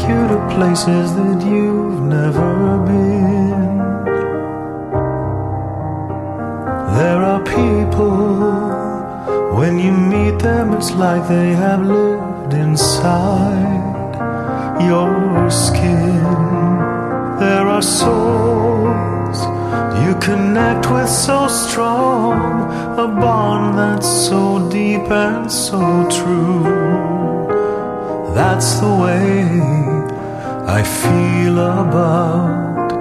you to places that you've never been. There are people, when you meet them, it's like they have lived inside your skin. There are souls you connect with so strong, a bond that's so deep and so true. That's the way I feel about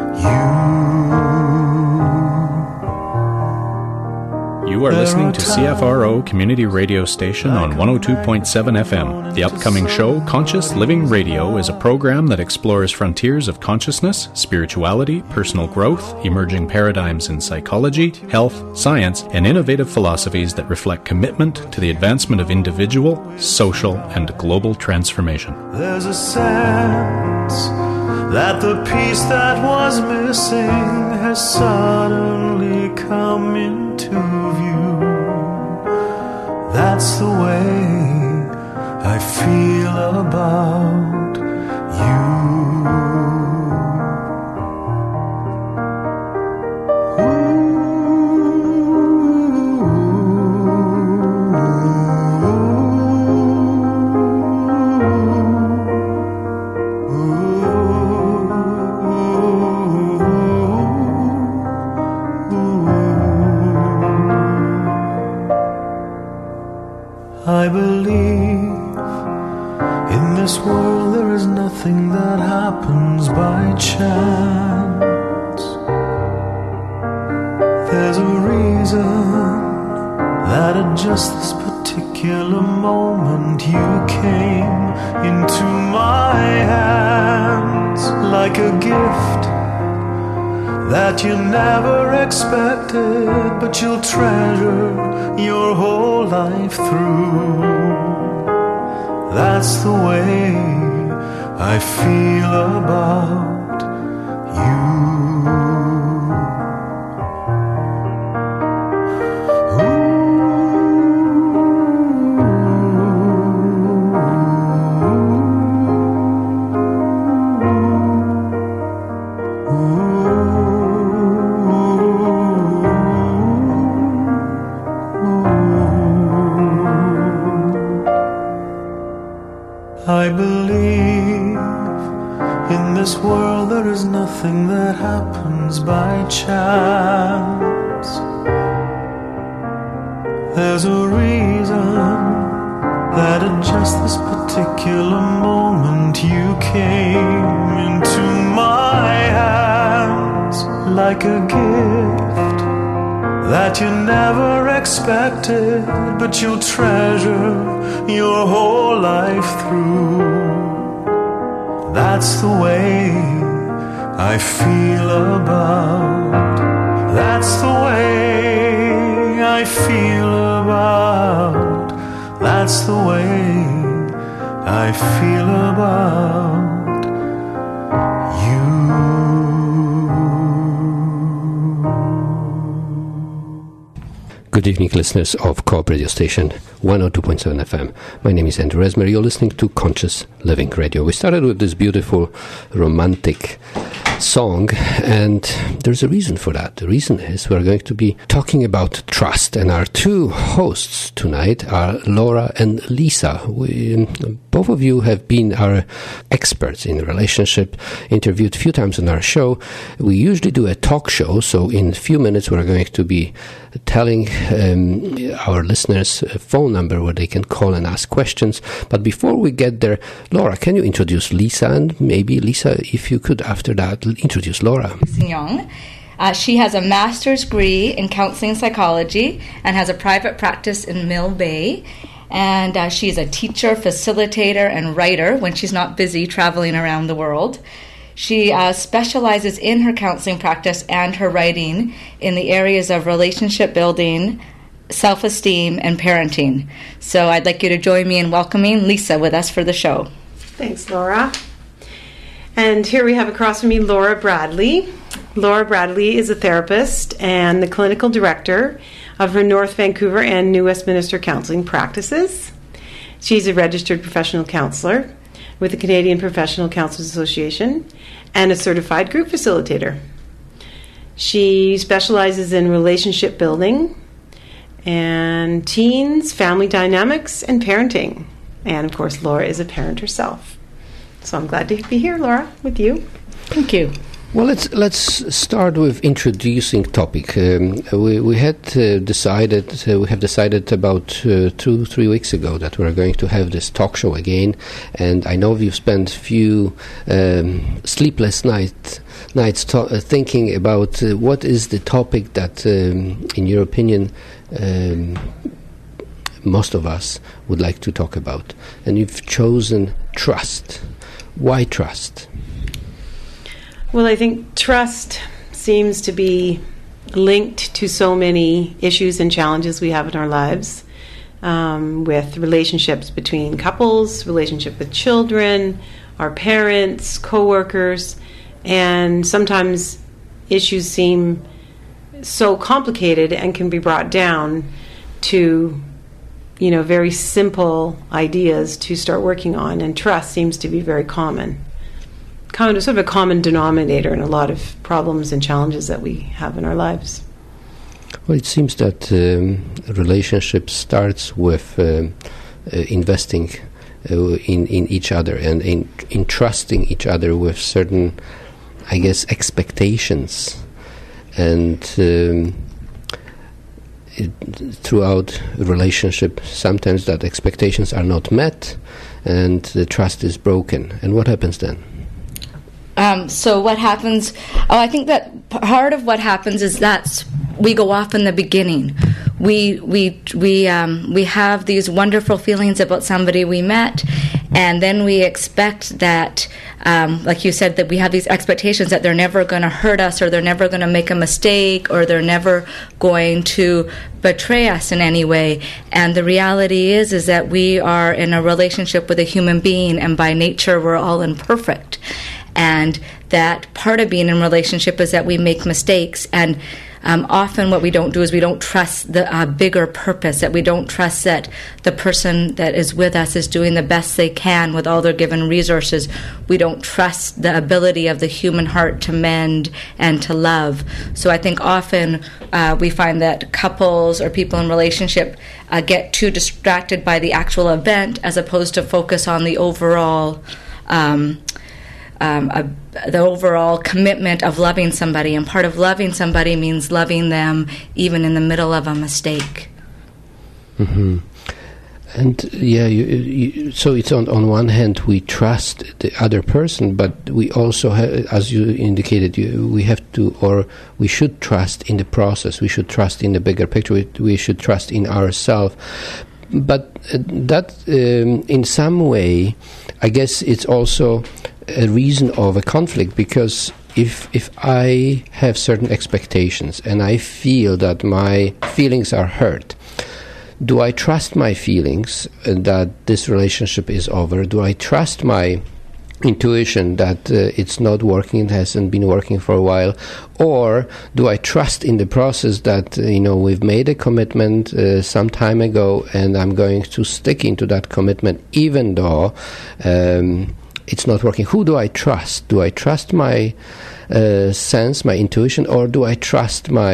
you. You are listening to CFRO Community Radio Station on 102.7 FM. The upcoming show, Conscious Living Radio, is a program that explores frontiers of consciousness, spirituality, personal growth, emerging paradigms in psychology, health, science, and innovative philosophies that reflect commitment to the advancement of individual, social, and global transformation. There's a sense that the piece that was missing has suddenly come into view. That's the way I feel about you. I believe in this world there is nothing that happens by chance. There's a reason that at just this particular moment you came into my hands like a gift that you never expected, but you'll treasure your whole life through. That's the way I feel about you. I believe in this world there is nothing that happens by chance. There's a reason that at just this particular moment you came into my hands like a gift that you never expected, but you'll treasure your whole life through. That's the way I feel about. That's the way I feel about. That's the way I feel about you. Good evening, listeners of Co-op Radio Station 102.7 FM. My name is Andrew Resmer. You're listening to Conscious Living Radio. We started with this beautiful romantic song, and there's a reason for that. The reason is we're going to be talking about trust, and our two hosts tonight are Laura and Lisa. Both of you have been our experts in relationship, interviewed a few times on our show. We usually do a talk show, so in a few minutes we're going to be telling our listeners a phone number where they can call and ask questions. But before we get there, Laura, can you introduce Lisa? And maybe, Lisa, if you could, after that, introduce Laura. Young. She has a master's degree in counseling psychology and has a private practice in Mill Bay. And she's a teacher, facilitator, and writer when she's not busy traveling around the world. She specializes in her counseling practice and her writing in the areas of relationship building, self-esteem, and parenting. So I'd like you to join me in welcoming Lisa with us for the show. Thanks, Laura. And here we have across from me Laura Bradley. Laura Bradley is a therapist and the clinical director of her North Vancouver and New Westminster counseling practices. She's a registered professional counselor. with the Canadian Professional Counselors Association and a certified group facilitator. She specializes in relationship building and teens, family dynamics, and parenting. And of course, Laura is a parent herself. So I'm glad to be here, Laura, with you. Thank you. Well, let's start with introducing topic. We have decided about 2-3 weeks ago that we're going to have this talk show again, and I know you've spent few sleepless nights thinking about what is the topic that, in your opinion, most of us would like to talk about, and you've chosen trust. Why trust? Well, I think trust seems to be linked to so many issues and challenges we have in our lives, with relationships between couples, relationship with children, our parents, co-workers, and sometimes issues seem so complicated and can be brought down to, very simple ideas to start working on, and trust seems to be very common. Sort of a common denominator in a lot of problems and challenges that we have in our lives. Well, it seems that a relationship starts with investing in each other and in trusting each other with certain, I guess, expectations. And throughout a relationship, sometimes that expectations are not met and the trust is broken. And what happens then? So what happens? I think that part of what happens is that we go off in the beginning. We have these wonderful feelings about somebody we met, and then we expect that, like you said, that we have these expectations that they're never going to hurt us, or they're never going to make a mistake, or they're never going to betray us in any way. And the reality is that we are in a relationship with a human being, and by nature we're all imperfect. And that part of being in a relationship is that we make mistakes, and often what we don't do is we don't trust the bigger purpose, that we don't trust that the person that is with us is doing the best they can with all their given resources. We don't trust the ability of the human heart to mend and to love. So I think often we find that couples or people in relationship get too distracted by the actual event as opposed to focus on the overall the overall commitment of loving somebody. And part of loving somebody means loving them even in the middle of a mistake. Mm-hmm. And so it's on one hand we trust the other person, but we also have, as you indicated, we have to, or we should trust in the process. We should trust in the bigger picture. We should trust in ourselves. But that, in some way, I guess it's also a reason of a conflict, because if I have certain expectations and I feel that my feelings are hurt, do I trust my feelings that this relationship is over? Do I trust my intuition that it's not working, it hasn't been working for a while? Or do I trust in the process that we've made a commitment some time ago and I'm going to stick into that commitment even though it's not working? Who do I trust? Do I trust my sense, my intuition, or do I trust my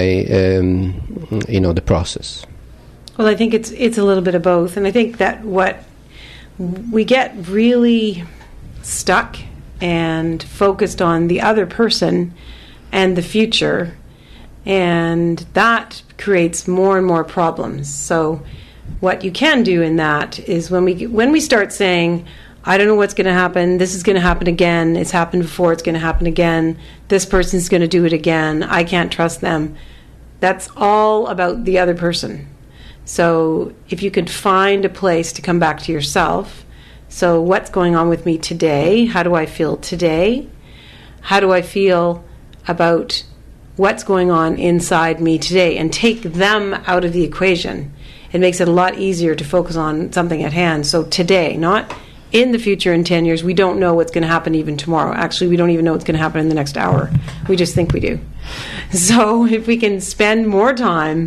the process? Well, I think it's a little bit of both, and I think that what we get really stuck and focused on the other person and the future, and that creates more and more problems. So what you can do in that is when we start saying, I don't know what's going to happen, this is going to happen again, it's happened before, it's going to happen again, this person's going to do it again, I can't trust them, that's all about the other person. So if you could find a place to come back to yourself, so what's going on with me today? How do I feel today? How do I feel about what's going on inside me today? And take them out of the equation. It makes it a lot easier to focus on something at hand. So today, not in the future in 10 years. We don't know what's going to happen even tomorrow. Actually, we don't even know what's going to happen in the next hour. We just think we do. So if we can spend more time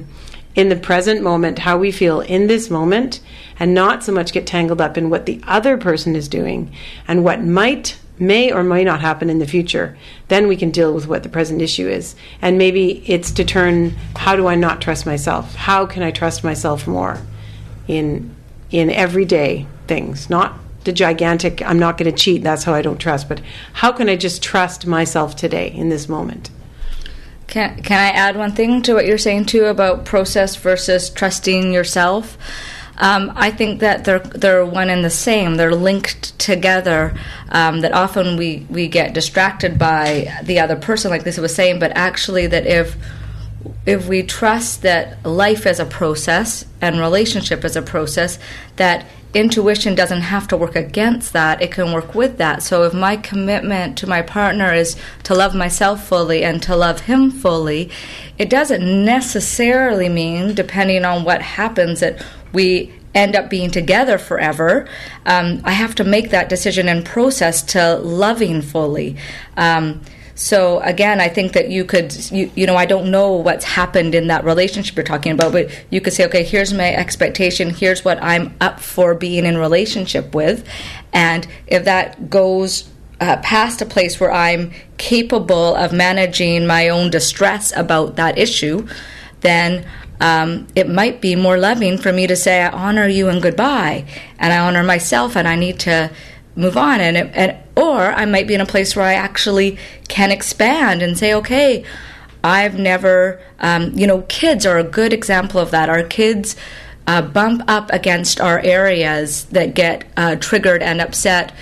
in the present moment, how we feel in this moment, and not so much get tangled up in what the other person is doing and what may or may not happen in the future, then we can deal with what the present issue is. And maybe it's to turn, how do I not trust myself? How can I trust myself more in everyday things? Not the gigantic, I'm not going to cheat, that's how I don't trust, but how can I just trust myself today in this moment? Can I add one thing to what you're saying too about process versus trusting yourself? I think that they're one and the same. They're linked together. That often we get distracted by the other person, like Lisa was saying. But actually, that if we trust that life is a process and relationship is a process, that intuition doesn't have to work against that, it can work with that. So if my commitment to my partner is to love myself fully and to love him fully, it doesn't necessarily mean, depending on what happens, that we end up being together forever. I have to make that decision and process to loving fully. So again, I think that you could, I don't know what's happened in that relationship you're talking about, but you could say, okay, here's my expectation, here's what I'm up for being in relationship with. And if that goes past a place where I'm capable of managing my own distress about that issue, then it might be more loving for me to say, I honor you and goodbye, and I honor myself and I need to move on, or I might be in a place where I actually can expand and say, okay, I've never, kids are a good example of that. Our kids bump up against our areas that get triggered and upset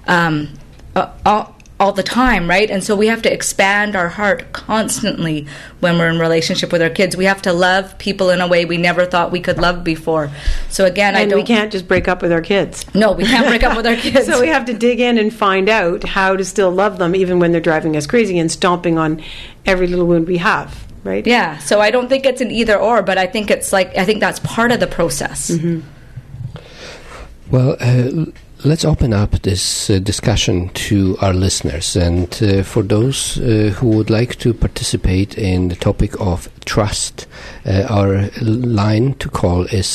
all the time, right? And so we have to expand our heart constantly when we're in relationship with our kids. We have to love people in a way we never thought we could love before. So again, we can't just break up with our kids. No, we can't break up with our kids. So we have to dig in and find out how to still love them even when they're driving us crazy and stomping on every little wound we have, right? Yeah, so I don't think it's an either or, but I think that's part of the process. Mm-hmm. Well, let's open up this discussion to our listeners, and for those who would like to participate in the topic of trust, our line to call is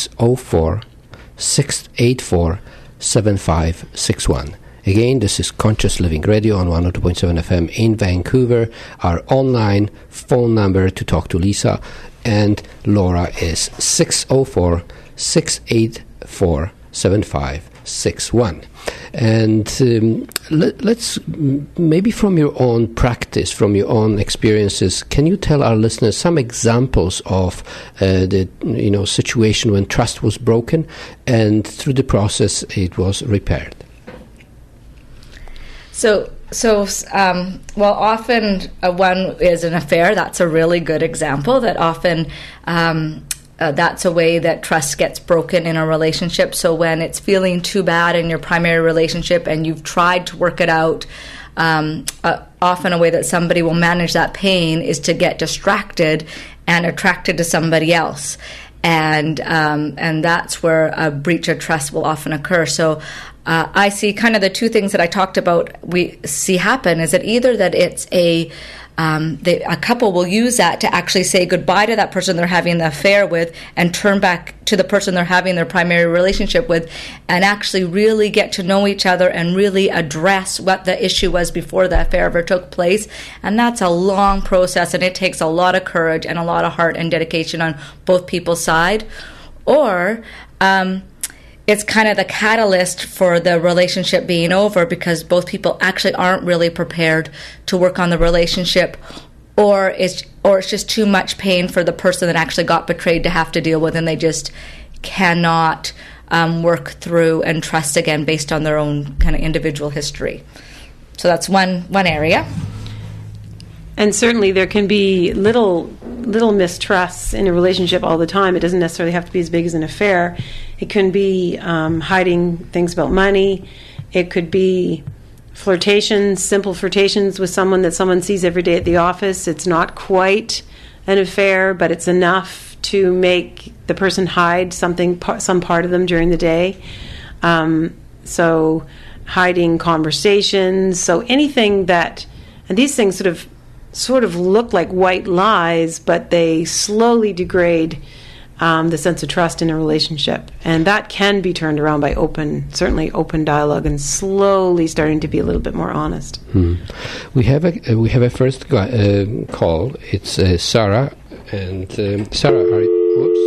604-684-7561. Again, this is Conscious Living Radio on 102.7 FM in Vancouver. Our online phone number to talk to Lisa and Laura is 604-684-7561. And let's, maybe from your own practice, from your own experiences, can you tell our listeners some examples of the situation when trust was broken and through the process it was repaired? So often one is an affair. That's a really good example. That often that's a way that trust gets broken in a relationship. So when it's feeling too bad in your primary relationship and you've tried to work it out, often a way that somebody will manage that pain is to get distracted and attracted to somebody else. And that's where a breach of trust will often occur. So I see kind of the two things that I talked about we see happen is that either that it's a couple will use that to actually say goodbye to that person they're having the affair with and turn back to the person they're having their primary relationship with and actually really get to know each other and really address what the issue was before the affair ever took place. And that's a long process, and it takes a lot of courage and a lot of heart and dedication on both people's side. Or it's kind of the catalyst for the relationship being over because both people actually aren't really prepared to work on the relationship, or it's just too much pain for the person that actually got betrayed to have to deal with, and they just cannot work through and trust again based on their own kind of individual history. So that's one area. And certainly there can be little mistrusts in a relationship all the time. It doesn't necessarily have to be as big as an affair. It can be hiding things about money. It could be flirtations, simple flirtations with someone that someone sees every day at the office. It's not quite an affair, but it's enough to make the person hide some part of them during the day. So hiding conversations. So anything that, and these things sort of sort of look like white lies, but they slowly degrade the sense of trust in a relationship. And that can be turned around by certainly open dialogue and slowly starting to be a little bit more honest. We have a first call. It's Sarah. And Sarah, whoops.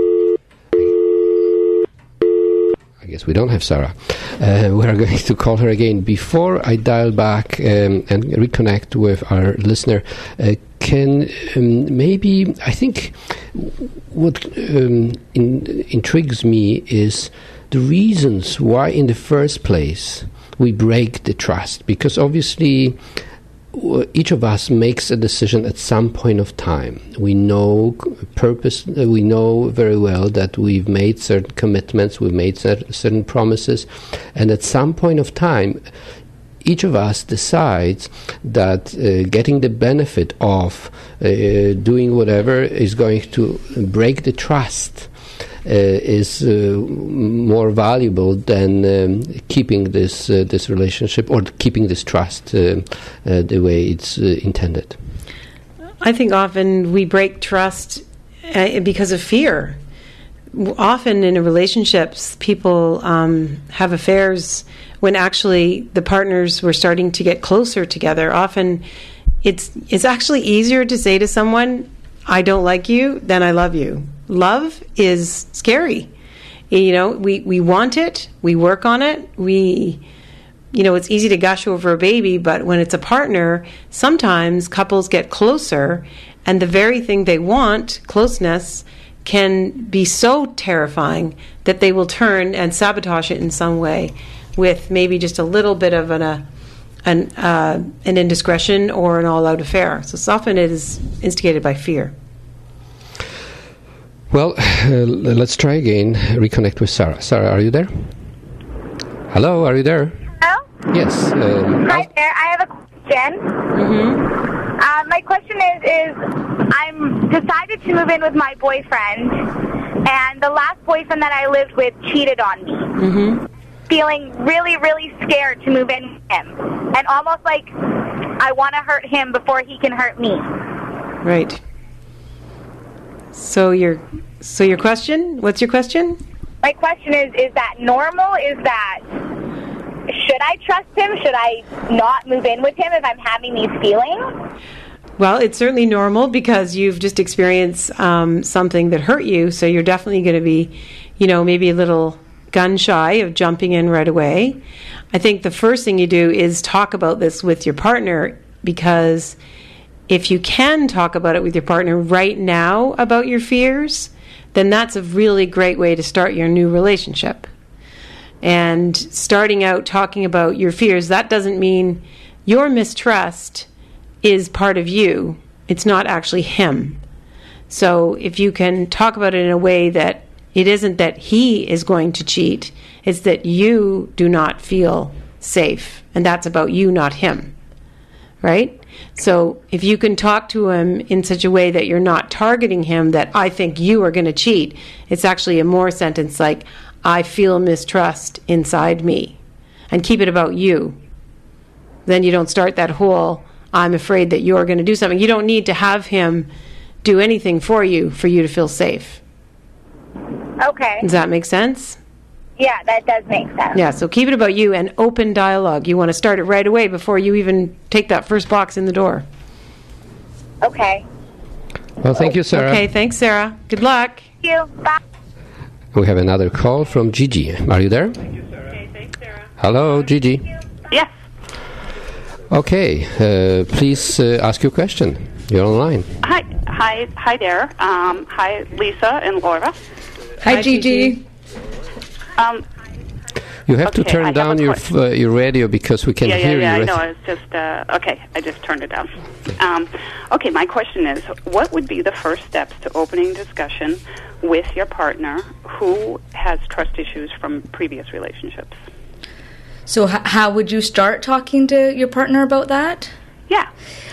I guess we don't have Sarah. We are going to call her again. Before I dial back and reconnect with our listener, can maybe, I think what intrigues me is the reasons why in the first place we break the trust. Because obviously each of us makes a decision at some point of time. We know we know very well that we've made certain commitments, we've made certain promises, and at some point of time each of us decides that getting the benefit of doing whatever is going to break the trust is more valuable than keeping this relationship or keeping this trust the way it's intended. I think often we break trust because of fear. Often in relationships, people have affairs when actually the partners were starting to get closer together. Often it's actually easier to say to someone, I don't like you, than I love you. Love is scary. We want it, we work on it, it's easy to gush over a baby, but when it's a partner, sometimes couples get closer, and the very thing they want, closeness, can be so terrifying that they will turn and sabotage it in some way with maybe just a little bit of an indiscretion or an all-out affair. So often it is instigated by fear. Well, let's try again. Reconnect with Sarah. Sarah, are you there? Hello, are you there? Hello? Yes. Hi there. I have a question. Mm-hmm. My question is I'm decided to move in with my boyfriend, and the last boyfriend that I lived with cheated on me. Mm-hmm. Feeling really, really scared to move in with him, and almost like I want to hurt him before he can hurt me. Right. So your question? What's your question? My question is that normal? Is that, should I trust him? Should I not move in with him if I'm having these feelings? Well, it's certainly normal because you've just experienced something that hurt you, so you're definitely going to be, maybe a little gun shy of jumping in right away. I think the first thing you do is talk about this with your partner, because if you can talk about it with your partner right now about your fears, then that's a really great way to start your new relationship. And starting out talking about your fears, that doesn't mean your mistrust is part of you. It's not actually him. So if you can talk about it in a way that it isn't that he is going to cheat, it's that you do not feel safe. And that's about you, not him. Right? So if you can talk to him in such a way that you're not targeting him, that I think you are going to cheat, it's actually a more sentence like, I feel mistrust inside me. And keep it about you. Then you don't start that whole, I'm afraid that you're going to do something. You don't need to have him do anything for you to feel safe. Okay. Does that make sense? Yeah, that does make sense. Yeah, so keep it about you and open dialogue. You want to start it right away before you even take that first box in the door. Okay. Well, thank you, Sarah. Okay, thanks, Sarah. Good luck. Thank you. Bye. We have another call from Gigi. Are you there? Okay, thanks, Sarah. Hello, Gigi. Yes. Okay, please ask your question. You're online. Hi there. Hi, Lisa and Laura. Hi, Gigi. You have to Okay, turn I down have your radio because we can hear you. I know. It's just okay. I just turned it down. Okay, my question is, what would be the first steps to opening discussion with your partner who has trust issues from previous relationships? So how would you start talking to your partner about that? Yeah.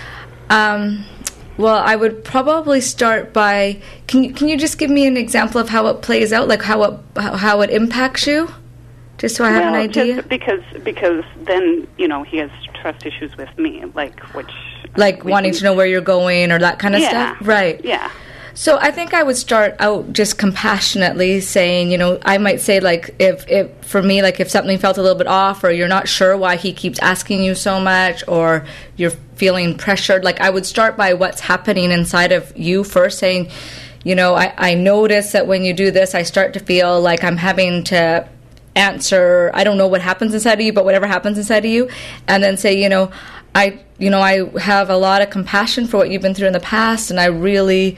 Well, I would probably start by, can you just give me an example of how it plays out, like how it impacts you? Just so I have an idea. Just because then he has trust issues with me, like wanting to know where you're going or that kind of stuff, right? Yeah. So I think I would start out just compassionately saying, I might say, like, if for me, like, if something felt a little bit off, or you're not sure why he keeps asking you so much, or you're feeling pressured, like, I would start by what's happening inside of you first, saying, I notice that when you do this, I start to feel like I'm having to answer, I don't know what happens inside of you, but whatever happens inside of you, and then say, I have a lot of compassion for what you've been through in the past, and I really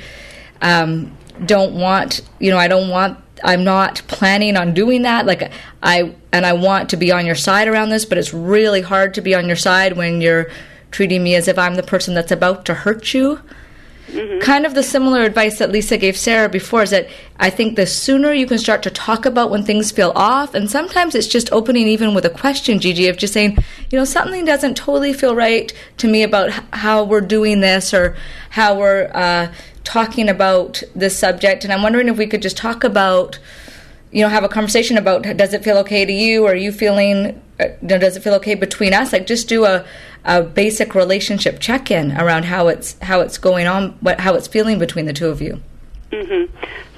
I'm not planning on doing that. Like, I want to be on your side around this, but it's really hard to be on your side when you're treating me as if I'm the person that's about to hurt you. Mm-hmm. Kind of the similar advice that Lisa gave Sarah before is that I think the sooner you can start to talk about when things feel off, and sometimes it's just opening even with a question, Gigi, of just saying, something doesn't totally feel right to me about how we're doing this, or how we're talking about this subject, and I'm wondering if we could just talk about, have a conversation about, does it feel okay to you, or are you feeling, does it feel okay between us? Like, just do a basic relationship check-in around how it's going on, how it's feeling between the two of you. Mm-hmm.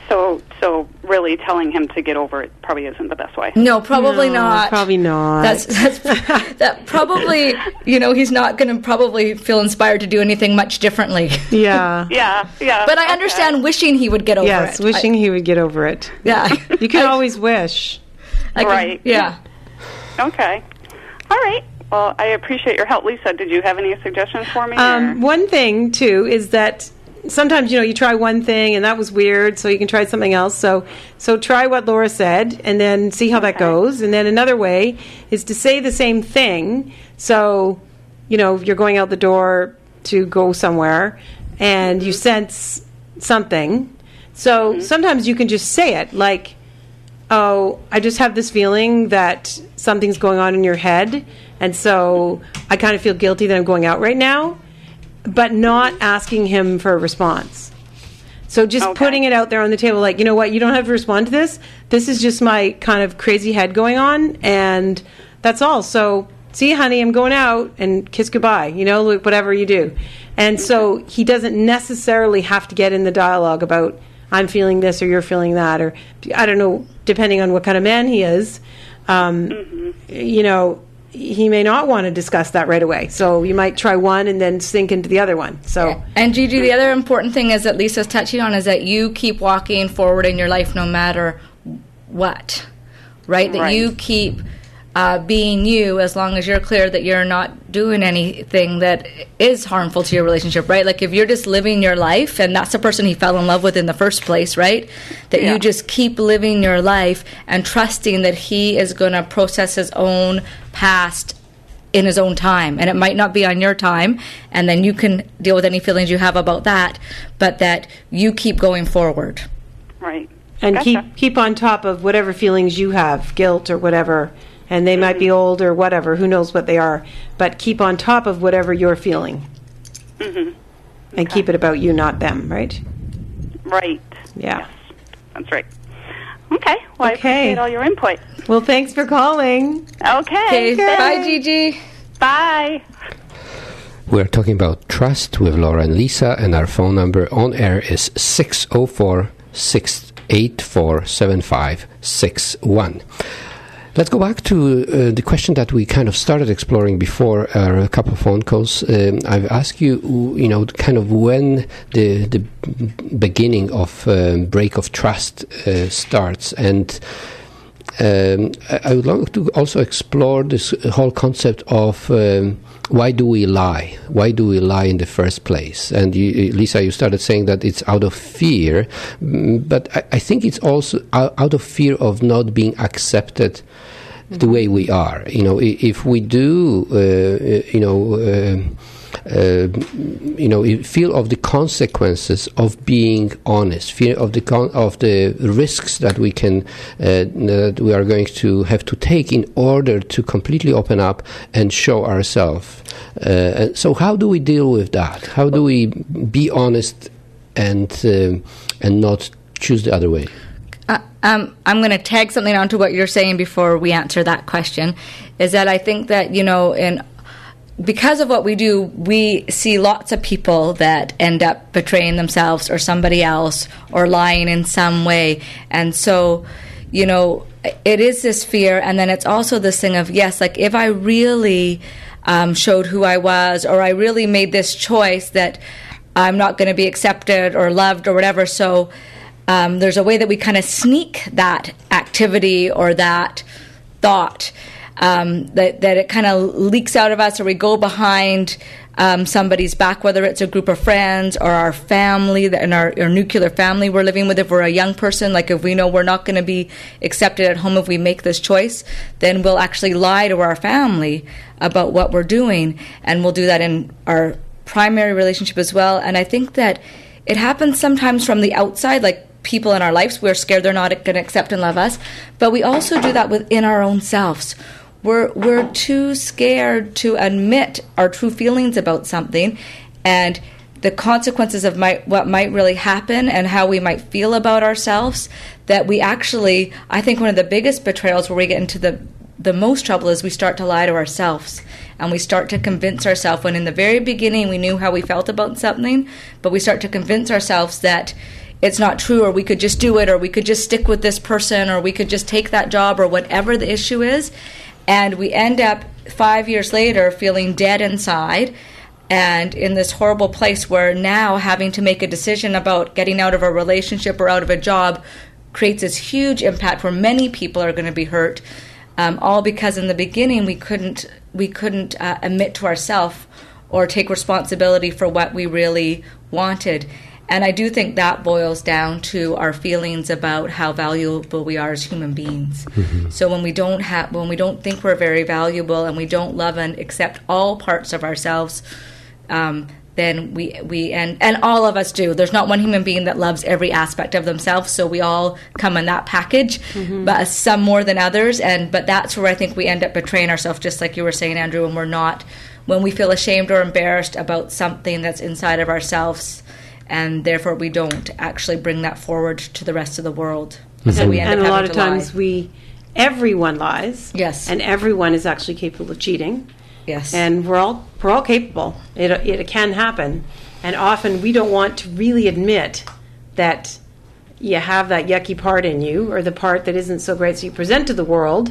So really telling him to get over it probably isn't the best way. No, probably not. Probably not. That probably, he's not going to probably feel inspired to do anything much differently. Yeah. Yeah. But I understand wishing he would get over it. Yes, wishing he would get over it. Yeah. You can always wish. Right. Yeah. Okay. All right. Well, I appreciate your help. Lisa, did you have any suggestions for me? One thing, too, is that sometimes, you try one thing and that was weird, so you can try something else. So try what Laura said and then see how that goes. And then another way is to say the same thing. So, you're going out the door to go somewhere and you sense something. So sometimes you can just say it, like, oh, I just have this feeling that something's going on in your head, and so I kind of feel guilty that I'm going out right now, but not asking him for a response. So just putting it out there on the table, like, you know what, you don't have to respond to this. This is just my kind of crazy head going on, and that's all. So, see you, honey, I'm going out, and kiss goodbye, whatever you do. And so he doesn't necessarily have to get in the dialogue about, I'm feeling this or you're feeling that, or I don't know, depending on what kind of man he is, he may not want to discuss that right away. So you might try one and then sink into the other one. So, and Gigi, the other important thing is that Lisa's touching on is that you keep walking forward in your life no matter what, right? That you keep being you as long as you're clear that you're not doing anything that is harmful to your relationship, right? Like, if you're just living your life, and that's the person he fell in love with in the first place, right? That you just keep living your life and trusting that he is going to process his own past in his own time, and it might not be on your time, and then you can deal with any feelings you have about that, but that you keep going forward. Right. And keep on top of whatever feelings you have, guilt or whatever. And they might be old or whatever, who knows what they are. But keep on top of whatever you're feeling. Mm-hmm. And keep it about you, not them, right? Right. Yeah. Yes. That's right. Okay. Well, I appreciate all your input. Well, thanks for calling. Okay. Bye, Gigi. Bye. We're talking about trust with Laura and Lisa, and our phone number on air is 604-684-7561. Let's go back to the question that we kind of started exploring before a couple of phone calls. I've asked you, kind of when the beginning of break of trust starts, and I would like to also explore this whole concept of why do we lie? Why do we lie in the first place? And Lisa, you started saying that it's out of fear, but I think it's also out of fear of not being accepted the way we are. If we do, fear of the consequences of being honest, fear of the risks that we can that we are going to have to take in order to completely open up and show ourselves. So how do we deal with that? How do we be honest and not choose the other way? I'm going to tag something onto what you're saying before we answer that question, is that I think that, because of what we do, we see lots of people that end up betraying themselves or somebody else or lying in some way. And so, it is this fear, and then it's also this thing of, yes, like if I really showed who I was, or I really made this choice that I'm not going to be accepted or loved or whatever, so there's a way that we kind of sneak that activity or that thought, that it kind of leaks out of us, or we go behind somebody's back, whether it's a group of friends or our family, and our nuclear family we're living with. If we're a young person, like if we know we're not going to be accepted at home if we make this choice, then we'll actually lie to our family about what we're doing, and we'll do that in our primary relationship as well. And I think that it happens sometimes from the outside, like people in our lives, we're scared they're not going to accept and love us, but we also do that within our own selves. We're too scared to admit our true feelings about something and the consequences of what might really happen and how we might feel about ourselves, that we actually, I think one of the biggest betrayals where we get into the most trouble is we start to lie to ourselves, and we start to convince ourselves, when in the very beginning we knew how we felt about something, but we start to convince ourselves that it's not true, or we could just do it, or we could just stick with this person, or we could just take that job, or whatever the issue is. And we end up 5 years later feeling dead inside and in this horrible place where now having to make a decision about getting out of a relationship or out of a job creates this huge impact where many people are going to be hurt, all because in the beginning we couldn't admit to ourselves or take responsibility for what we really wanted. And I do think that boils down to our feelings about how valuable we are as human beings. Mm-hmm. So when we don't think we're very valuable, and we don't love and accept all parts of ourselves, then we and all of us do. There's not one human being that loves every aspect of themselves. So we all come in that package, mm-hmm. but some more than others. But that's where I think we end up betraying ourselves, just like you were saying, Andrew, when we feel ashamed or embarrassed about something that's inside of ourselves. And therefore, we don't actually bring that forward to the rest of the world. Mm-hmm. So we end up having to lie. And a lot of times everyone lies. Yes. And everyone is actually capable of cheating. Yes. And we're all capable. It can happen. And often we don't want to really admit that you have that yucky part in you, or the part that isn't so great. So you present to the world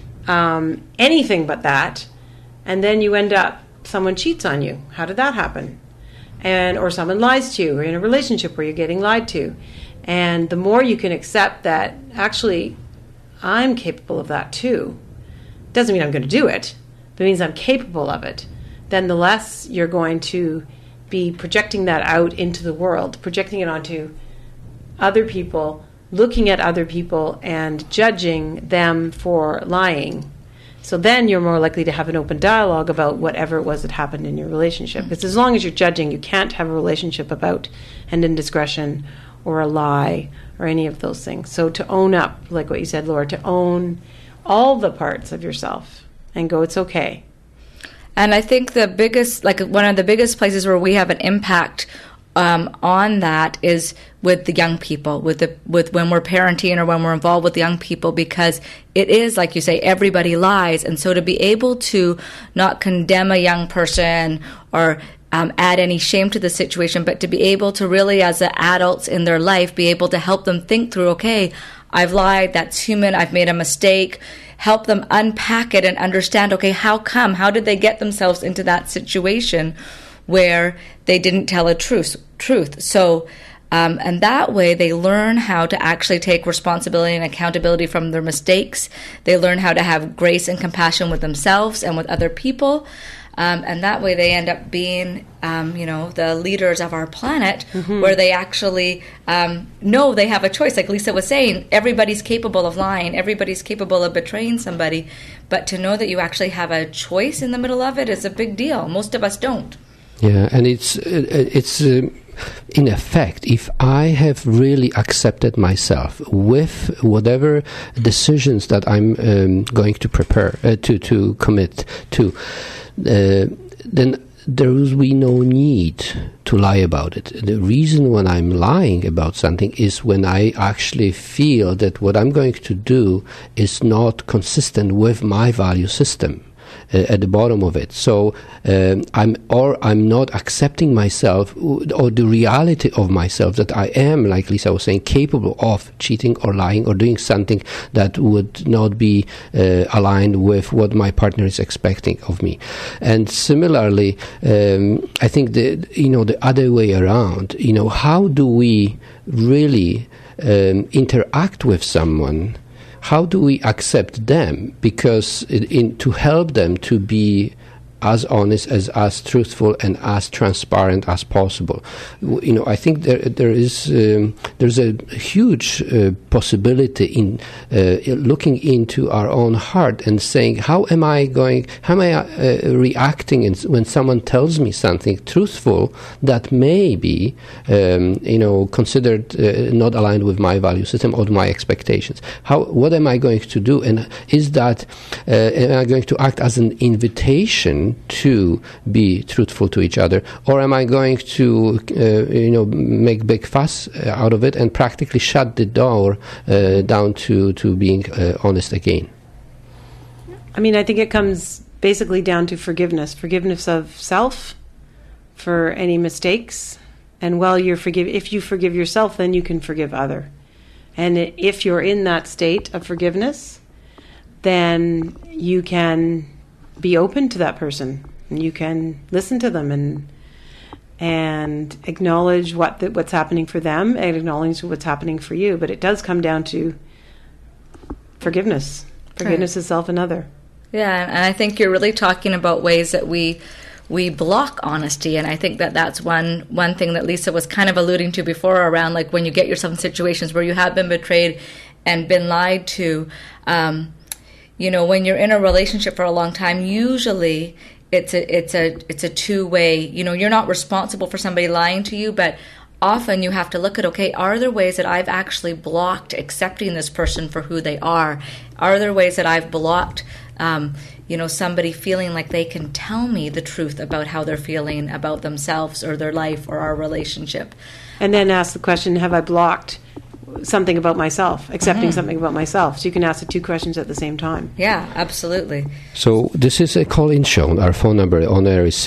anything but that, and then you end up, someone cheats on you. How did that happen? Or someone lies to you, or in a relationship where you're getting lied to. And the more you can accept that, actually, I'm capable of that too. Doesn't mean I'm going to do it, but it means I'm capable of it. Then the less you're going to be projecting that out into the world, projecting it onto other people, looking at other people and judging them for lying. So then you're more likely to have an open dialogue about whatever it was that happened in your relationship. Because as long as you're judging, you can't have a relationship about an indiscretion or a lie or any of those things. So to own up, like what you said, Laura, to own all the parts of yourself and go, it's okay. And I think one of the biggest places where we have an impact on that is with the young people, with when we're parenting or when we're involved with young people, because it is, like you say, everybody lies. And so to be able to not condemn a young person or add any shame to the situation, but to be able to really, as adults in their life, be able to help them think through, okay, I've lied, that's human, I've made a mistake, help them unpack it and understand, okay, how did they get themselves into that situation where they didn't tell a truth. So, and that way they learn how to actually take responsibility and accountability from their mistakes. They learn how to have grace and compassion with themselves and with other people. And that way they end up being, the leaders of our planet, mm-hmm. where they actually know they have a choice. Like Lisa was saying, everybody's capable of lying. Everybody's capable of betraying somebody. But to know that you actually have a choice in the middle of it is a big deal. Most of us don't. Yeah, and it's in effect, if I have really accepted myself with whatever decisions that I'm going to prepare to commit to, then there will be no need to lie about it. The reason when I'm lying about something is when I actually feel that what I'm going to do is not consistent with my value system at the bottom of it. So I'm not accepting myself or the reality of myself that I am, like Lisa was saying, capable of cheating or lying or doing something that would not be aligned with what my partner is expecting of me. And similarly, I think the other way around. How do we really interact with someone? How do we accept them? Because to help them to be as honest, as truthful, and as transparent as possible. I think there's a huge possibility in looking into our own heart and saying, how am I reacting when someone tells me something truthful that may be, considered not aligned with my value system or my expectations? What am I going to do? And is that, am I going to act as an invitation to be truthful to each other, or am I going to make big fuss out of it and practically shut the door down to being honest again? I mean, I think it comes basically down to forgiveness of self for any mistakes, and if you forgive yourself, then you can forgive other. And if you're in that state of forgiveness, then you can be open to that person, and you can listen to them and acknowledge what's happening for them and acknowledge what's happening for you. But it does come down to forgiveness of self and other. Yeah, and I think you're really talking about ways that we block honesty, and I think that that's one thing that Lisa was kind of alluding to before, around like when you get yourself in situations where you have been betrayed and been lied to. When you're in a relationship for a long time, usually it's a two-way. You're not responsible for somebody lying to you, but often you have to look at, okay, are there ways that I've actually blocked accepting this person for who they are? Are there ways that I've blocked somebody feeling like they can tell me the truth about how they're feeling about themselves or their life or our relationship? And then ask the question, have I blocked something about myself, accepting something about myself? So you can ask the two questions at the same time. Yeah, absolutely. So this is a call-in show. Our phone number on air is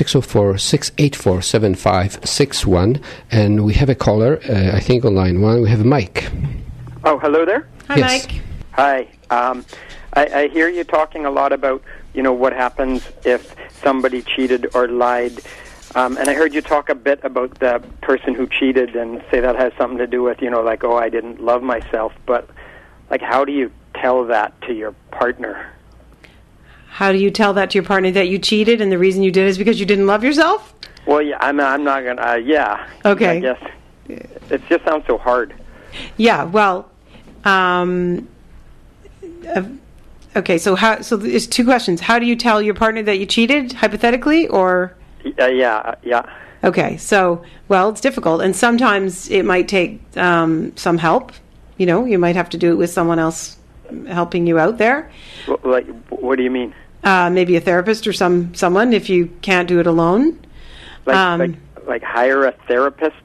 604-684-7561. And we have a caller, I think on line one. We have Mike. Oh, hello there. Hi, Yes. Mike. Hi. I hear you talking a lot about, what happens if somebody cheated or lied. And I heard you talk a bit about the person who cheated and say that has something to do with, I didn't love myself. But, how do you tell that to your partner? How do you tell that to your partner, that you cheated and the reason you did is because you didn't love yourself? Well, yeah, I'm not going to, yeah. Okay. I guess it just sounds so hard. Yeah, well, okay, so there's two questions. How do you tell your partner that you cheated, hypothetically, or? Yeah. Okay, so, it's difficult, and sometimes it might take some help. You might have to do it with someone else helping you out there. What do you mean? Maybe a therapist or someone if you can't do it alone. Like hire a therapist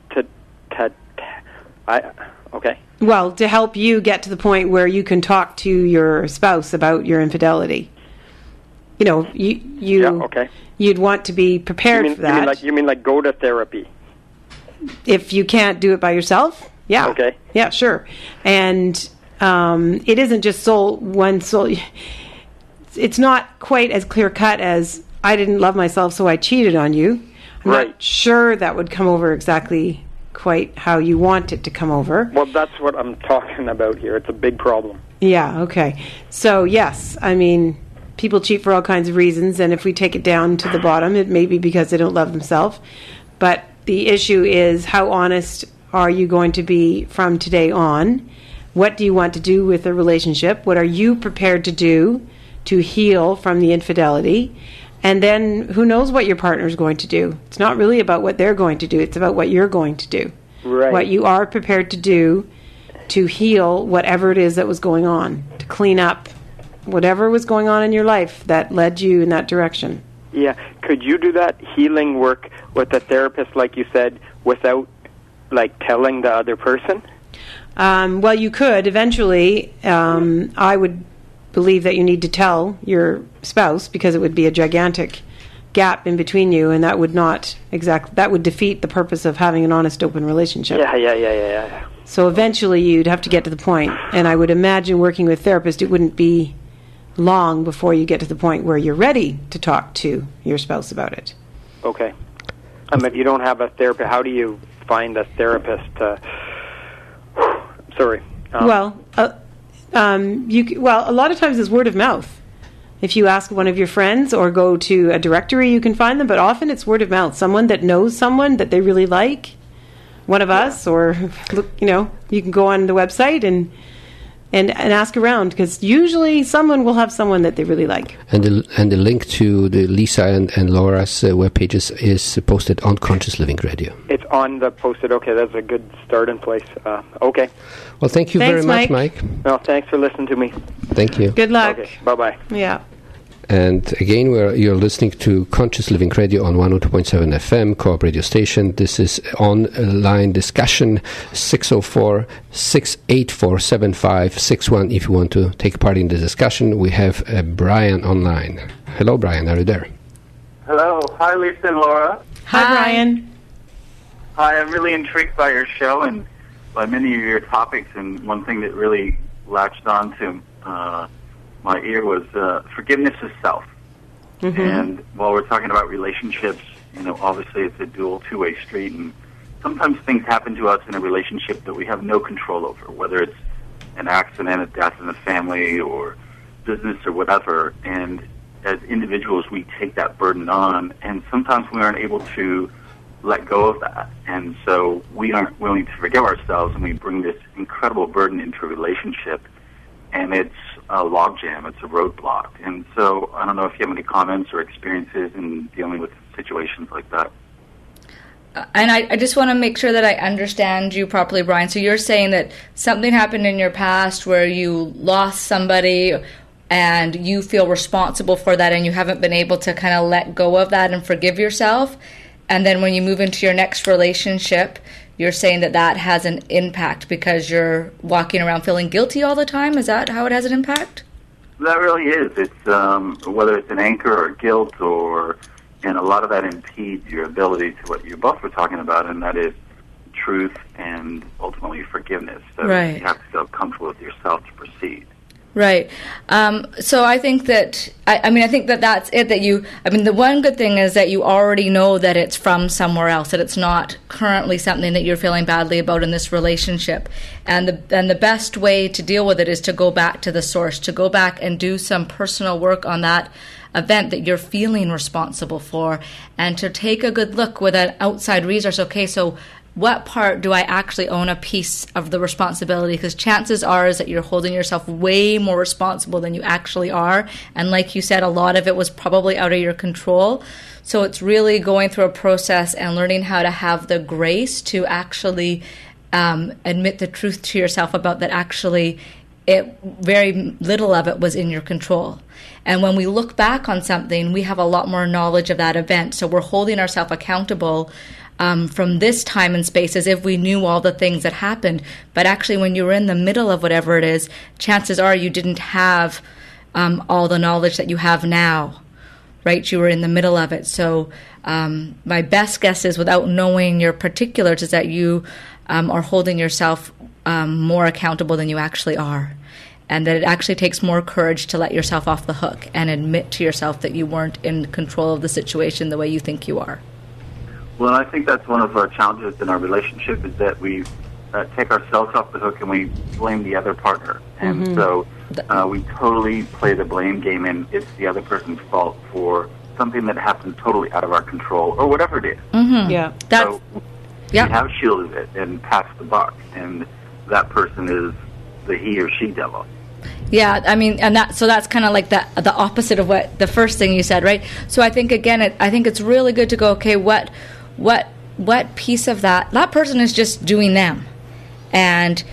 okay. Well, to help you get to the point where you can talk to your spouse about your infidelity. Yeah, okay. You'd want to be prepared for that. You mean go to therapy? If you can't do it by yourself, yeah. Okay. Yeah, sure. And it isn't just one soul. It's not quite as clear cut as I didn't love myself, so I cheated on you. I'm not sure that would come over exactly quite how you want it to come over. Well, that's what I'm talking about here. It's a big problem. Yeah, okay. So, yes, I mean, people cheat for all kinds of reasons, and if we take it down to the bottom, it may be because they don't love themselves. But the issue is, how honest are you going to be from today on? What do you want to do with the relationship? What are you prepared to do to heal from the infidelity? And then who knows what your partner is going to do? It's not really about what they're going to do. It's about what you're going to do. Right. What you are prepared to do to heal whatever it is that was going on, to clean up whatever was going on in your life that led you in that direction. Yeah. Could you do that healing work with a therapist, like you said, without, like, telling the other person? Well, you could eventually. I would believe that you need to tell your spouse, because it would be a gigantic gap in between you, and that would defeat the purpose of having an honest, open relationship. Yeah. So eventually you'd have to get to the point, and I would imagine working with therapists, it wouldn't be long before you get to the point where you're ready to talk to your spouse about it. Okay. If you don't have a therapist, how do you find a therapist? Sorry. A lot of times it's word of mouth. If you ask one of your friends or go to a directory, you can find them, but often it's word of mouth. Someone that knows someone that they really like, one of us, or look, you can go on the website and ask around, because usually someone will have someone that they really like. And the link to the Lisa and Laura's web pages is posted on Conscious Living Radio. It's on the posted. Okay, that's a good starting place. Okay. Well, thank you very much, Mike. No, thanks for listening to me. Thank you. Good luck. Okay, bye-bye. Yeah. And again, you're listening to Conscious Living Radio on 102.7 FM, Co-op radio station. This is online discussion, 604-684-7561. If you want to take part in the discussion, we have Brian online. Hello, Brian. Are you there? Hello. Hi, Lisa and Laura. Hi, Brian. Hi, I'm really intrigued by your show and by many of your topics, and one thing that really latched on to my ear was forgiveness of self. Mm-hmm. And while we're talking about relationships, obviously it's a dual, two-way street, and sometimes things happen to us in a relationship that we have no control over, whether it's an accident, a death in the family, or business or whatever. And as individuals, we take that burden on, and sometimes we aren't able to let go of that. And so we aren't willing to forgive ourselves, and we bring this incredible burden into a relationship, and it's a logjam, it's a roadblock. And so I don't know if you have any comments or experiences in dealing with situations like that. And I just want to make sure that I understand you properly, Brian. So you're saying that something happened in your past where you lost somebody and you feel responsible for that, and you haven't been able to kind of let go of that and forgive yourself. And then when you move into your next relationship, you're saying that has an impact because you're walking around feeling guilty all the time? Is that how it has an impact? That really is. It's whether it's an anchor or guilt, and a lot of that impedes your ability to what you both were talking about, and that is truth and ultimately forgiveness. So right. You have to feel comfortable with yourself to proceed. Right. So I think that, I think that that's it, the one good thing is that you already know that it's from somewhere else, that it's not currently something that you're feeling badly about in this relationship. And the best way to deal with it is to go back to the source, to go back and do some personal work on that event that you're feeling responsible for, and to take a good look with an outside resource. Okay, so what part do I actually own a piece of the responsibility? Because chances are is that you're holding yourself way more responsible than you actually are. And like you said, a lot of it was probably out of your control. So it's really going through a process and learning how to have the grace to actually admit the truth to yourself about that actually very little of it was in your control. And when we look back on something, we have a lot more knowledge of that event. So we're holding ourselves accountable from this time and space as if we knew all the things that happened. But actually, when you were in the middle of whatever it is, chances are you didn't have all the knowledge that you have now, right? You were in the middle of it. So my best guess is, without knowing your particulars, is that you are holding yourself more accountable than you actually are. And that it actually takes more courage to let yourself off the hook and admit to yourself that you weren't in control of the situation the way you think you are. Well, I think that's one of our challenges in our relationship, is that we take ourselves off the hook and we blame the other partner. And so we totally play the blame game, and it's the other person's fault for something that happened totally out of our control, or whatever it is. Yeah. So we have shielded it and passed the buck, and that person is the he or she devil. Yeah, and that's kind of like the opposite of what the first thing you said, right? So I think, again, I think it's really good to go, okay, what piece of that person is just doing them, and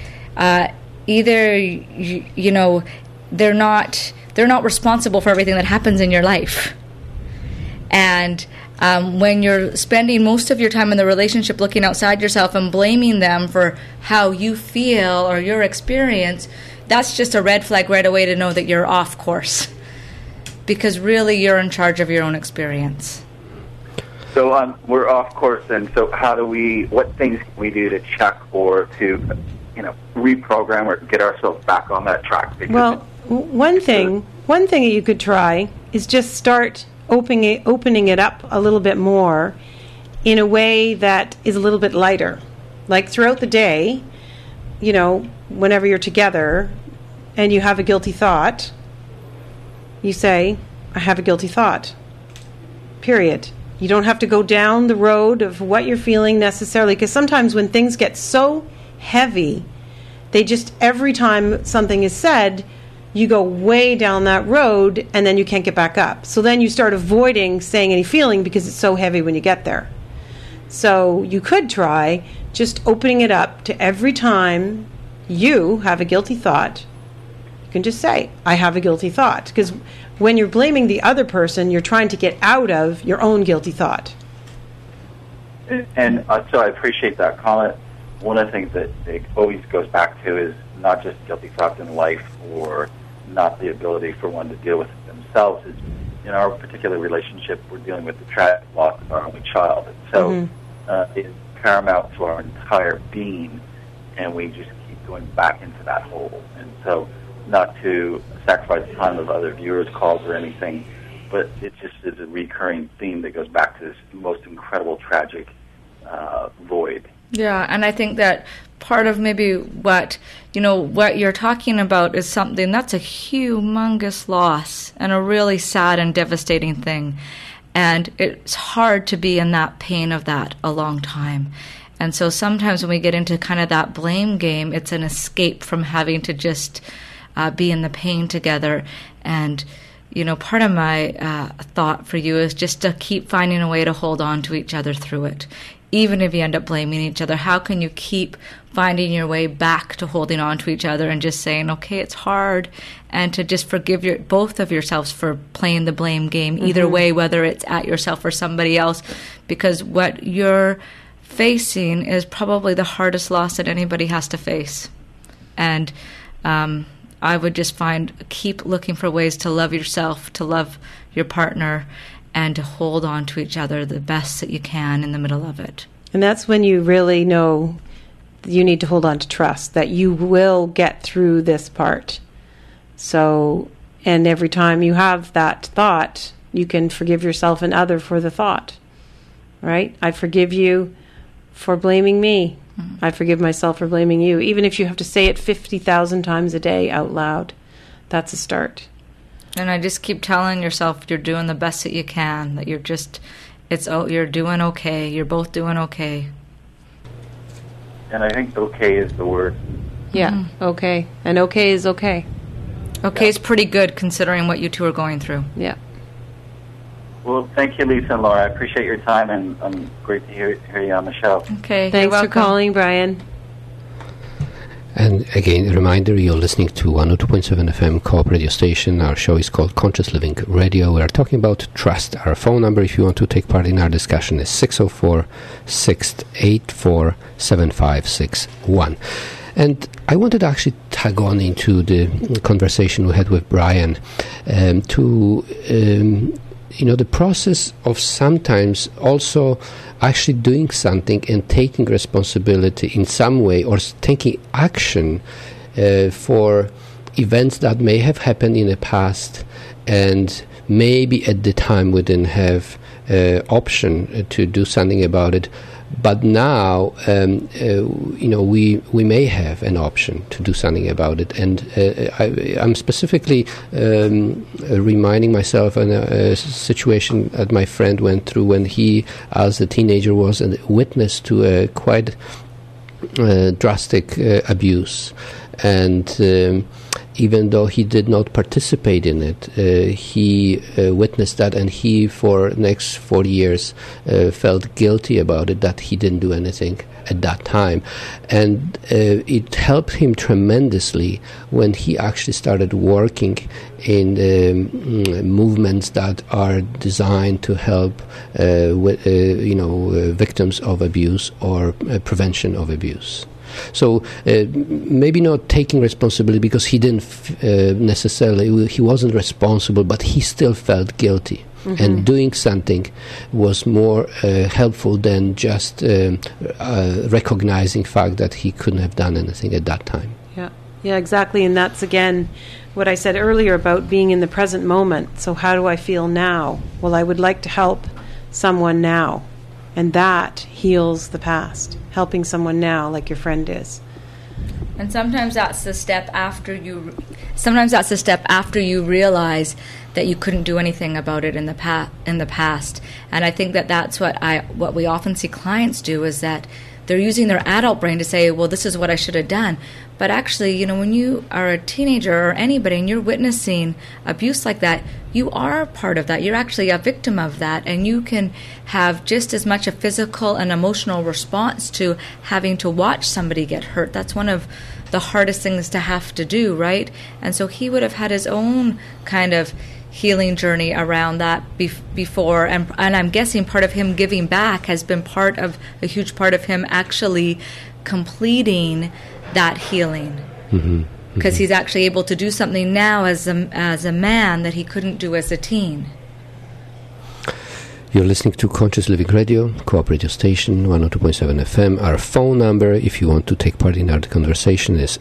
either they're not responsible for everything that happens in your life, And when you're spending most of your time in the relationship looking outside yourself and blaming them for how you feel or your experience, that's just a red flag right away to know that you're off course. Because really you're in charge of your own experience. So we're off course then. So what things can we do to check or to, reprogram or get ourselves back on that track? Well, one thing that you could try is just start opening it up a little bit more in a way that is a little bit lighter. Like throughout the day, whenever you're together and you have a guilty thought, you say, I have a guilty thought. Period. You don't have to go down the road of what you're feeling necessarily, because sometimes when things get so heavy, every time something is said, you go way down that road and then you can't get back up. So then you start avoiding saying any feeling because it's so heavy when you get there. So you could try just opening it up to every time you have a guilty thought. You can just say, I have a guilty thought. Because when you're blaming the other person, you're trying to get out of your own guilty thought. And so I appreciate that comment. One of the things that it always goes back to is not just guilty thoughts in life or not the ability for one to deal with it themselves. Is in our particular relationship, we're dealing with the tragic loss of our only child. And so it's paramount to our entire being, and we just keep going back into that hole. And so not to sacrifice the time of other viewers' calls or anything, but it just is a recurring theme that goes back to this most incredible, tragic void. Yeah, and I think that part of maybe what you're talking about is something that's a humongous loss and a really sad and devastating thing. And it's hard to be in that pain of that a long time. And so sometimes when we get into kind of that blame game, it's an escape from having to just be in the pain together. And, part of my thought for you is just to keep finding a way to hold on to each other through it. Even if you end up blaming each other, how can you keep finding your way back to holding on to each other and just saying, okay, it's hard, and to just forgive both of yourselves for playing the blame game, either way, whether it's at yourself or somebody else, because what you're facing is probably the hardest loss that anybody has to face. And I would just keep looking for ways to love yourself, to love your partner, and to hold on to each other the best that you can in the middle of it. And that's when you really know you need to hold on to trust, that you will get through this part. So, and every time you have that thought, you can forgive yourself and other for the thought, right? I forgive you for blaming me. Mm-hmm. I forgive myself for blaming you. Even if you have to say it 50,000 times a day out loud, that's a start. And I just keep telling yourself you're doing the best that you can, that you're doing okay. You're both doing okay. And I think okay is the word. Yeah, okay. And okay is okay. Okay is pretty good considering what you two are going through. Yeah. Well, thank you, Lisa and Laura. I appreciate your time, and great to hear you on the show. Okay, thanks for calling, Brian. And again, a reminder, you're listening to 102.7 FM Co-op radio station. Our show is called Conscious Living Radio. We are talking about trust. Our phone number, if you want to take part in our discussion, is 604-684-7561. And I wanted to actually tag on into the conversation we had with Brian the process of sometimes also actually doing something and taking responsibility in some way, or taking action for events that may have happened in the past, and maybe at the time we didn't have option to do something about it. But now, we may have an option to do something about it. And I'm specifically reminding myself of a situation that my friend went through when he, as a teenager, was a witness to a quite drastic abuse. And, even though he did not participate in it, he witnessed that, and he, for next 40 years, felt guilty about it, that he didn't do anything at that time. And it helped him tremendously when he actually started working in movements that are designed to help victims of abuse or prevention of abuse. So maybe not taking responsibility, because he didn't he wasn't responsible, but he still felt guilty. Mm-hmm. And doing something was more helpful than just recognizing fact that he couldn't have done anything at that time. Yeah, exactly. And that's, again, what I said earlier about being in the present moment. So how do I feel now? Well, I would like to help someone now. And that heals the past, helping someone now like your friend is. And sometimes that's the step after you realize that you couldn't do anything about it in the past. And I think that's what we often see clients do, is that they're using their adult brain to say, well, this is what I should have done. But actually, when you are a teenager or anybody and you're witnessing abuse like that, you are part of that. You're actually a victim of that. And you can have just as much a physical and emotional response to having to watch somebody get hurt. That's one of the hardest things to have to do, right? And so he would have had his own kind of healing journey around that before, and I'm guessing part of him giving back has been a huge part of him actually completing that healing, because he's actually able to do something now as a man that he couldn't do as a teen. You're listening to Conscious Living Radio, Co-op Radio Station, 102.7 FM. Our phone number, if you want to take part in our conversation, is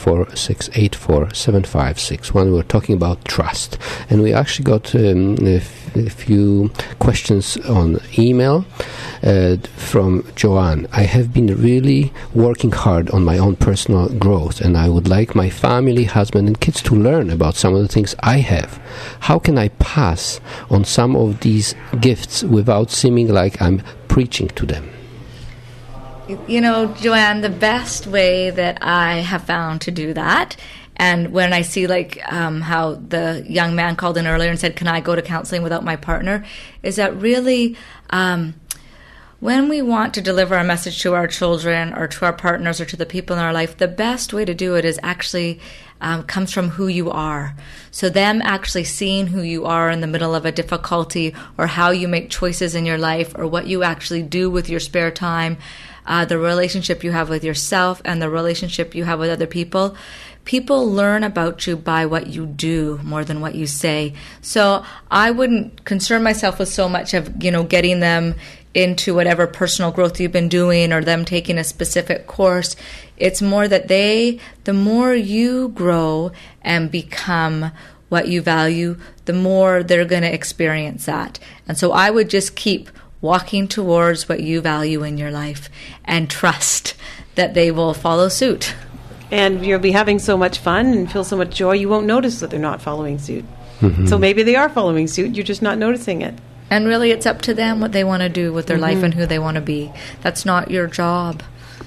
604-684-7561. We're talking about trust. And we actually got a few questions on email from Joanne. I have been really working hard on my own personal growth, and I would like my family, husband, and kids to learn about some of the things I have. How can I pass on some of these gifts without seeming like I'm preaching to them? Joanne, the best way that I have found to do that, and when I see how the young man called in earlier and said, can I go to counseling without my partner, is that really when we want to deliver a message to our children or to our partners or to the people in our life, the best way to do it is actually comes from who you are. So them actually seeing who you are in the middle of a difficulty, or how you make choices in your life, or what you actually do with your spare time, the relationship you have with yourself and the relationship you have with other people. People learn about you by what you do more than what you say. So I wouldn't concern myself with so much of, getting them into whatever personal growth you've been doing or them taking a specific course. It's more that the more you grow and become what you value, the more they're going to experience that. And so I would just keep walking towards what you value in your life and trust that they will follow suit. And you'll be having so much fun and feel so much joy, you won't notice that they're not following suit. Mm-hmm. So maybe they are following suit, you're just not noticing it. And really, it's up to them what they want to do with their life and who they want to be. That's not your job.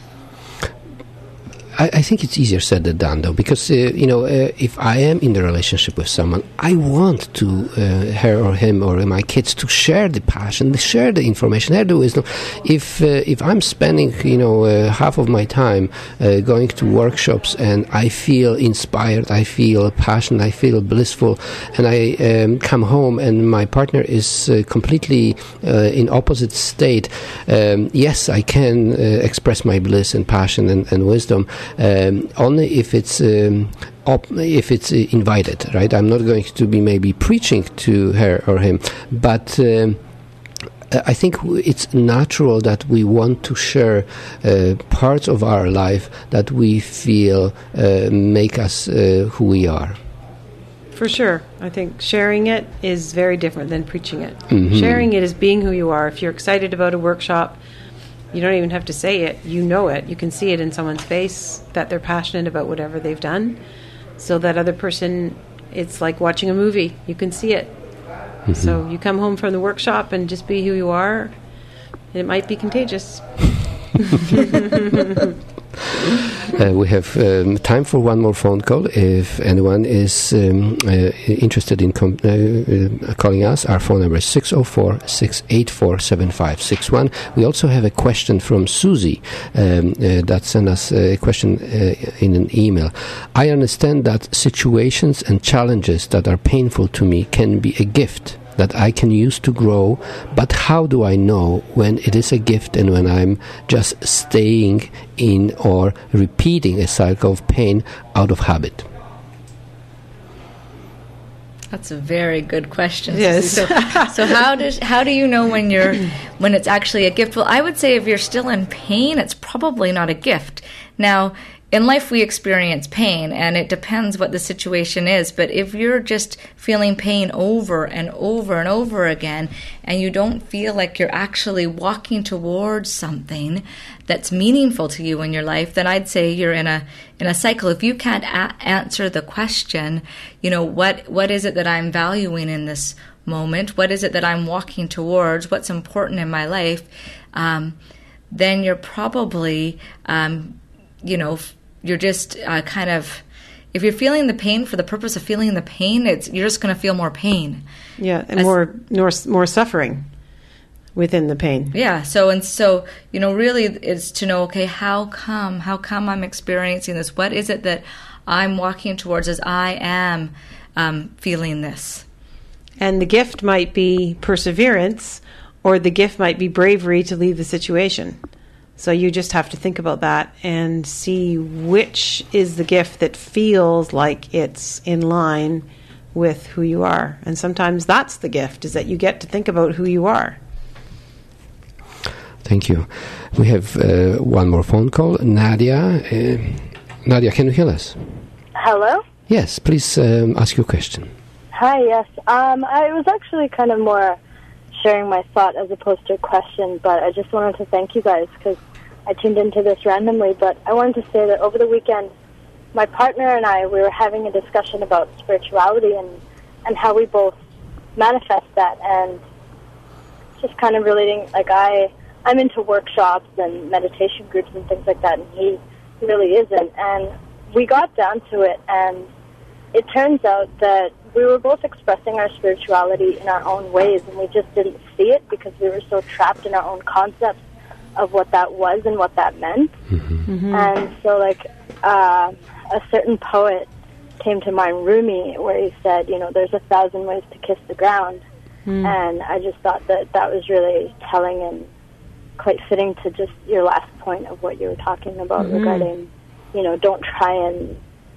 I think it's easier said than done, though, because, if I am in the relationship with someone, I want to, her or him or my kids to share the passion, share the information, share the wisdom. If I'm spending, half of my time going to workshops and I feel inspired, I feel passionate, I feel blissful, and I come home and my partner is completely in opposite state, yes, I can express my bliss and passion and wisdom, only if it's invited, right? I'm not going to be maybe preaching to her or him, but I think it's natural that we want to share parts of our life that we feel make us who we are. For sure. I think sharing it is very different than preaching it. Mm-hmm. Sharing it is being who you are. If you're excited about a workshop, you don't even have to say it. You know it. You can see it in someone's face that they're passionate about whatever they've done. So that other person, it's like watching a movie. You can see it. Mm-hmm. So you come home from the workshop and just be who you are. And it might be contagious. We have time for one more phone call. If anyone is interested in calling us, our phone number is 604-684-7561. We also have a question from Susie that sent us a question in an email. I understand that situations and challenges that are painful to me can be a gift that I can use to grow, but how do I know when it is a gift and when I'm just staying in or repeating a cycle of pain out of habit? That's a very good question. Yes. So how do you know when it's actually a gift? Well, I would say if you're still in pain, it's probably not a gift. Now, in life, we experience pain, and it depends what the situation is. But if you're just feeling pain over and over and over again, and you don't feel like you're actually walking towards something that's meaningful to you in your life, then I'd say you're in a cycle. If you can't answer the question, what is it that I'm valuing in this moment? What is it that I'm walking towards? What's important in my life? Then you're probably, you're just kind of, if you're feeling the pain for the purpose of feeling the pain, you're just going to feel more pain. Yeah, and more suffering within the pain. Yeah, so really it's to know, okay, how come I'm experiencing this? What is it that I'm walking towards as I am feeling this? And the gift might be perseverance, or the gift might be bravery to leave the situation. So you just have to think about that and see which is the gift that feels like it's in line with who you are. And sometimes that's the gift, is that you get to think about who you are. Thank you. We have one more phone call. Nadia. Nadia, can you hear us? Hello? Yes, please ask your question. Hi, yes. I was actually kind of more sharing my thought as opposed to a question, but I just wanted to thank you guys because I tuned into this randomly. But I wanted to say that over the weekend, my partner and I, we were having a discussion about spirituality and how we both manifest that, and just kind of relating, like I'm into workshops and meditation groups and things like that, and he really isn't. And we got down to it, and it turns out that we were both expressing our spirituality in our own ways, and we just didn't see it because we were so trapped in our own concepts of what that was and what that meant. Mm-hmm. And so, a certain poet came to mind, Rumi, where he said, there's 1,000 ways to kiss the ground. And I just thought that was really telling and quite fitting to just your last point of what you were talking about regarding, don't try and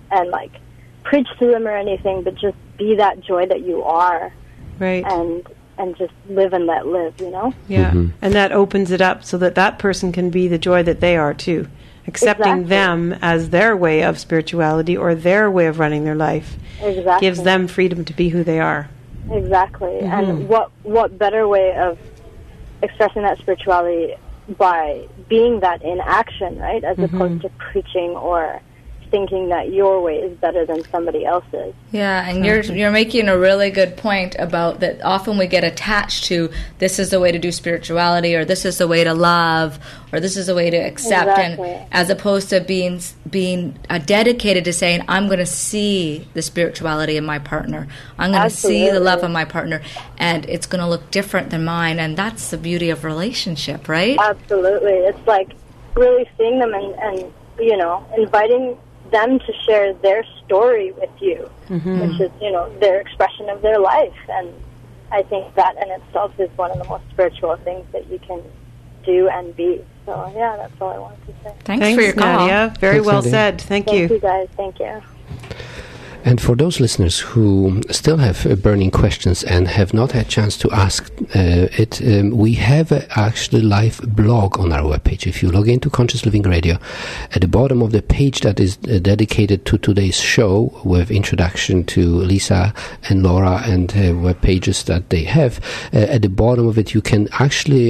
preach to them or anything, but just be that joy that you are. Right. And just live and let live, Yeah. Mm-hmm. And that opens it up so that person can be the joy that they are too. Accepting them as their way of spirituality or their way of running their life gives them freedom to be who they are. Exactly. Mm-hmm. And what better way of expressing that spirituality by being that in action, right? As opposed to preaching or thinking that your way is better than somebody else's. Yeah, and you're making a really good point about that. Often we get attached to this is the way to do spirituality, or this is the way to love, or this is the way to accept, and as opposed to being dedicated to saying, I'm going to see the spirituality in my partner. I'm going to see the love of my partner, and it's going to look different than mine, and that's the beauty of relationship, right? Absolutely. It's like really seeing them and inviting them to share their story with you, which is, their expression of their life. And I think that in itself is one of the most spiritual things that you can do and be. So, yeah, that's all I wanted to say. Thanks for your call. Nadia. Very well said. Thank you. Thank you, guys. Thank you. And for those listeners who still have burning questions and have not had a chance to ask we have actually live blog on our webpage. If you log into Conscious Living Radio, at the bottom of the page that is dedicated to today's show with introduction to Lisa and Laura and web pages that they have, at the bottom of it you can actually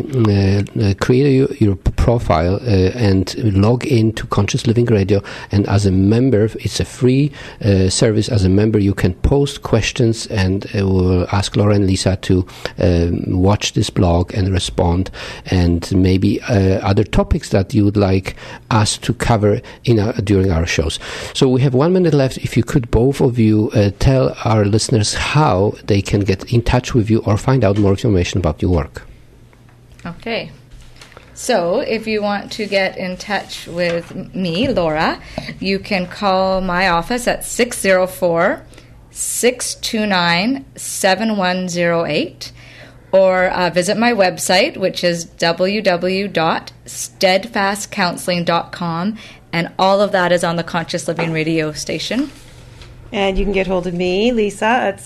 create your profile and log into Conscious Living Radio, and as a member, it's a free service is, as a member, you can post questions, and we'll ask Laura and Lisa to watch this blog and respond, and maybe other topics that you would like us to cover during our shows. So we have 1 minute left. If you could, both of you, tell our listeners how they can get in touch with you or find out more information about your work. Okay. So if you want to get in touch with me, Laura, you can call my office at 604-629-7108 or visit my website, which is www.steadfastcounseling.com, and all of that is on the Conscious Living radio station. And you can get hold of me, Lisa, at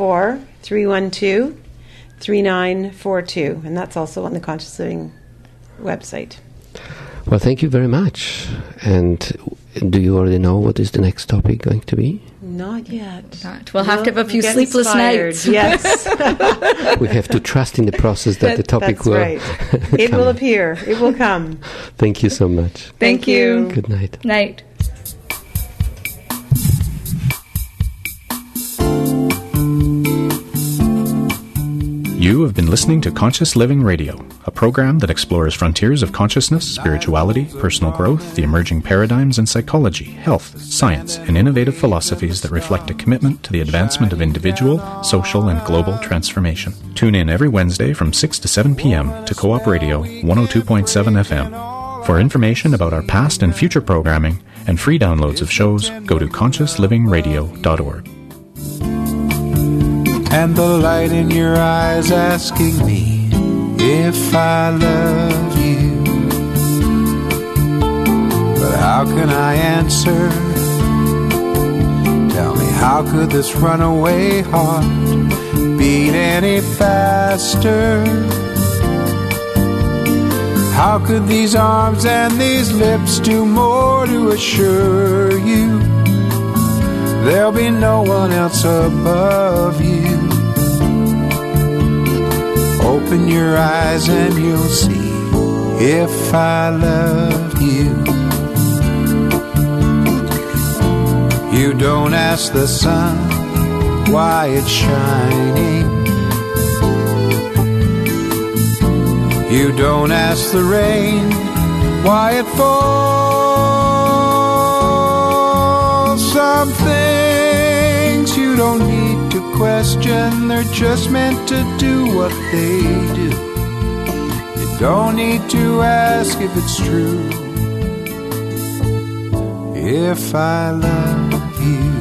604-312-3942, and that's also on the Conscious Living website. Well, thank you very much. And do you already know what is the next topic going to be? Not yet. We'll have to have a few sleepless nights. Yes. We have to trust in the process that the topic will right. It will appear. It will come. Thank you so much. Thank you. Good night. Night. You have been listening to Conscious Living Radio, a program that explores frontiers of consciousness, spirituality, personal growth, the emerging paradigms in psychology, health, science, and innovative philosophies that reflect a commitment to the advancement of individual, social, and global transformation. Tune in every Wednesday from 6 to 7 p.m. to Co-op Radio 102.7 FM. For information about our past and future programming and free downloads of shows, go to consciouslivingradio.org. And the light in your eyes asking me if I love you. But how can I answer? Tell me, how could this runaway heart beat any faster? How could these arms and these lips do more to assure you there'll be no one else above you? Open your eyes and you'll see if I love you. You don't ask the sun why it's shining. You don't ask the rain why it falls. Some things you don't need to question, they're just meant to do what they do. You don't need to ask if it's true. If I love you.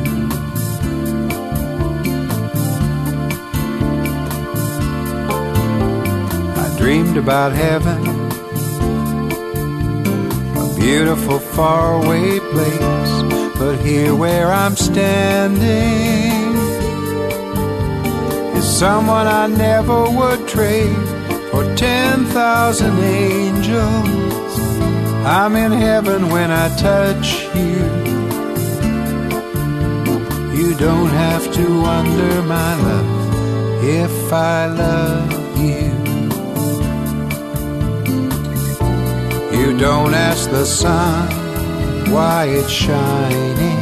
I dreamed about heaven, a beautiful faraway place. But here where I'm standing is someone I never would trade for 10,000 angels. I'm in heaven when I touch you. You don't have to wonder, my love, if I love you. You don't ask the sun why it's shining.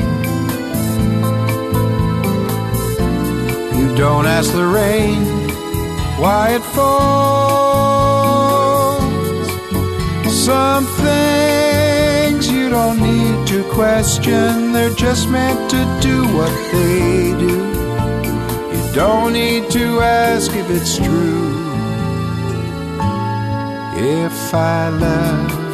You don't ask the rain why it falls. Some things you don't need to question, they're just meant to do what they do. You don't need to ask if it's true. If I love